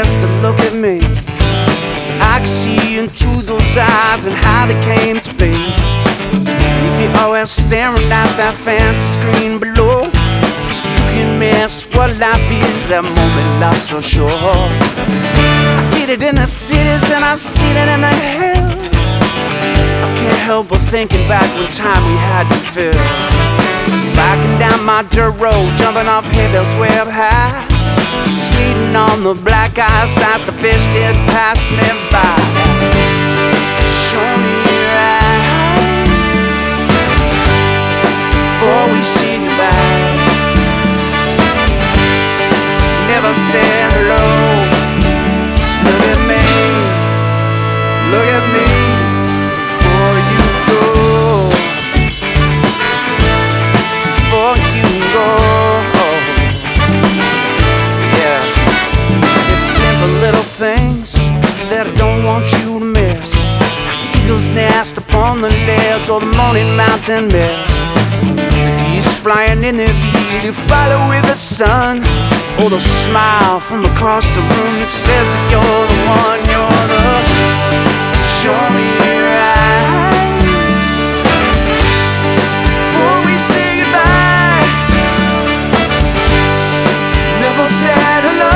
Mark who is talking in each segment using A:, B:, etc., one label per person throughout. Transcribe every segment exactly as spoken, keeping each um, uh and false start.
A: just to look at me. I can see into those eyes and how they came to be. If you're always staring at that fancy screen below, you can miss what life is, that moment lost for sure. I see it in the cities and I see it in the hills. I can't help but thinking back when time we had to fill. Backing down my dirt road, jumping off hills way up high, skating on the black ice as the fish did pass me by. Show me your eyes before we say goodbye. Never said hello. Just look at me, look at me before you go, before you go. Little things that I don't want you to miss. The eagle's nest upon the ledge, or the morning mountain mist. The geese flying in the air to follow with the sun, or the smile from across the room that says that you're the one, you're the. Show me your eyes before we say goodbye. Never said hello.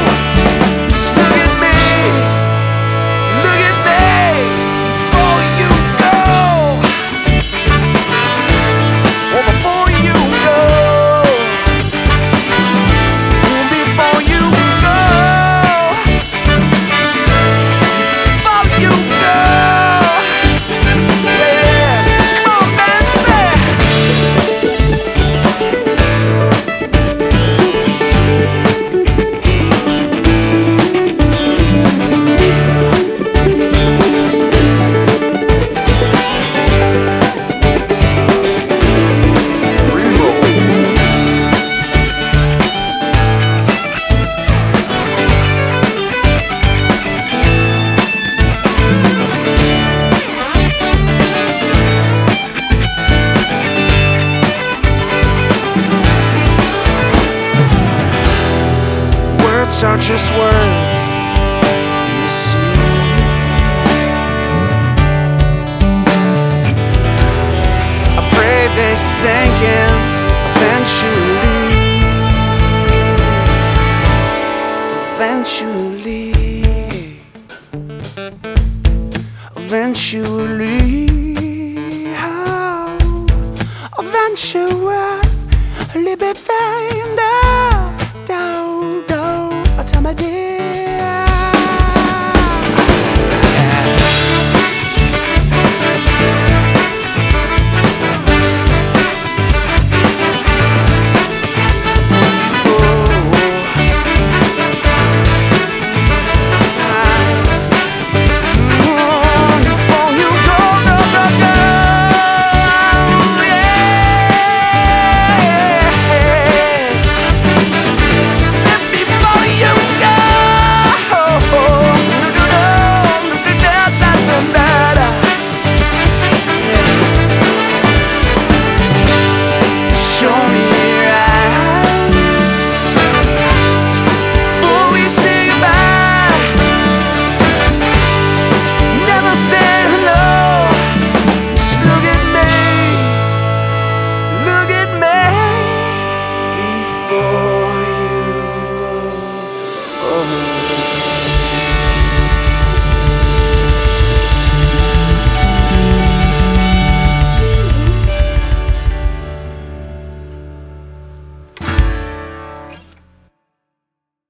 A: Are just words, you see. I pray they sink in eventually, eventually, eventually, oh, eventually, baby.